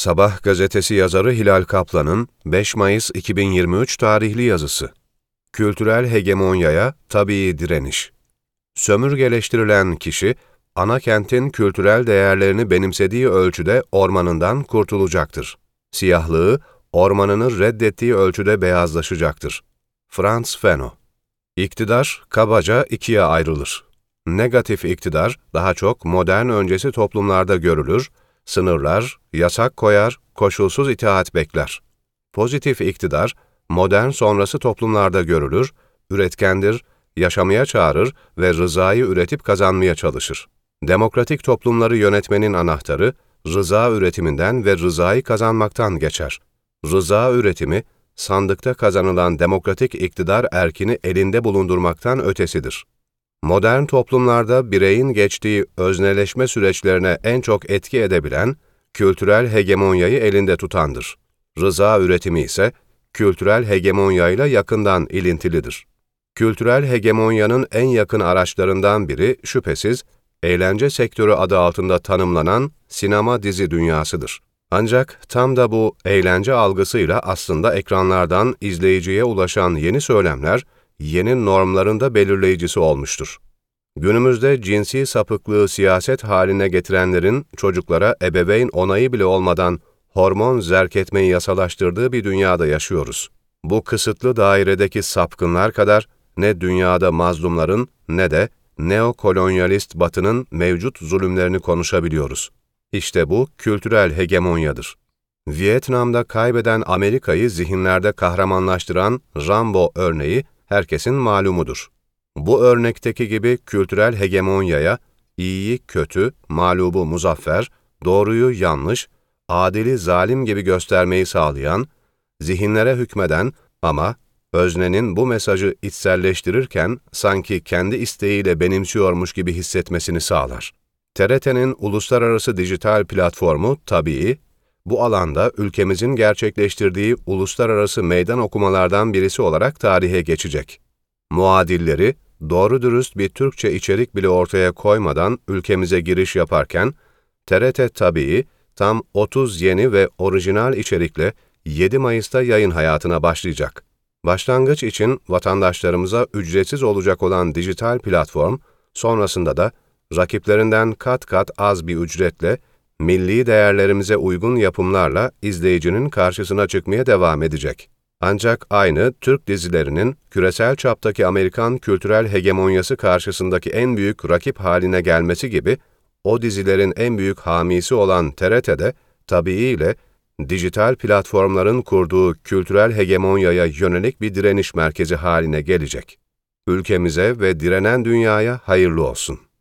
Sabah gazetesi yazarı Hilal Kaplan'ın 5 Mayıs 2023 tarihli yazısı. Kültürel hegemonyaya tabii direniş. Sömürgeleştirilen kişi, ana kentin kültürel değerlerini benimsediği ölçüde ormanından kurtulacaktır. Siyahlığı, ormanını reddettiği ölçüde beyazlaşacaktır. Frantz Fanon. İktidar, kabaca ikiye ayrılır. Negatif iktidar, daha çok modern öncesi toplumlarda görülür, sınırlar, yasak koyar, koşulsuz itaat bekler. Pozitif iktidar, modern sonrası toplumlarda görülür, üretkendir, yaşamaya çağırır ve rızayı üretip kazanmaya çalışır. Demokratik toplumları yönetmenin anahtarı, rıza üretiminden ve rızayı kazanmaktan geçer. Rıza üretimi, sandıkta kazanılan demokratik iktidar erkini elinde bulundurmaktan ötesidir. Modern toplumlarda bireyin geçtiği özneleşme süreçlerine en çok etki edebilen, kültürel hegemonyayı elinde tutandır. Rıza üretimi ise, kültürel hegemonyayla yakından ilintilidir. Kültürel hegemonyanın en yakın araçlarından biri şüphesiz, eğlence sektörü adı altında tanımlanan sinema dizi dünyasıdır. Ancak tam da bu eğlence algısıyla aslında ekranlardan izleyiciye ulaşan yeni söylemler, yeni normların da belirleyicisi olmuştur. Günümüzde cinsi sapıklığı siyaset haline getirenlerin çocuklara ebeveyn onayı bile olmadan hormon zerk etmeyi yasalaştırdığı bir dünyada yaşıyoruz. Bu kısıtlı dairedeki sapkınlar kadar ne dünyada mazlumların ne de neokolonyalist Batı'nın mevcut zulümlerini konuşabiliyoruz. İşte bu kültürel hegemonyadır. Vietnam'da kaybeden Amerika'yı zihinlerde kahramanlaştıran Rambo örneği herkesin malumudur. Bu örnekteki gibi kültürel hegemonyaya, iyiyi kötü, mağlubu muzaffer, doğruyu yanlış, adili zalim gibi göstermeyi sağlayan, zihinlere hükmeden ama öznenin bu mesajı içselleştirirken sanki kendi isteğiyle benimsiyormuş gibi hissetmesini sağlar. TRT'nin uluslararası dijital platformu Tabii, bu alanda ülkemizin gerçekleştirdiği uluslararası meydan okumalardan birisi olarak tarihe geçecek. Muadilleri, doğru dürüst bir Türkçe içerik bile ortaya koymadan ülkemize giriş yaparken, TRT Tabii, tam 30 yeni ve orijinal içerikle 7 Mayıs'ta yayın hayatına başlayacak. Başlangıç için vatandaşlarımıza ücretsiz olacak olan dijital platform, sonrasında da rakiplerinden kat kat az bir ücretle, milli değerlerimize uygun yapımlarla izleyicinin karşısına çıkmaya devam edecek. Ancak aynı Türk dizilerinin küresel çaptaki Amerikan kültürel hegemonyası karşısındaki en büyük rakip haline gelmesi gibi, o dizilerin en büyük hamisi olan TRT'de, tabiiyle, dijital platformların kurduğu kültürel hegemonyaya yönelik bir direniş merkezi haline gelecek. Ülkemize ve direnen dünyaya hayırlı olsun.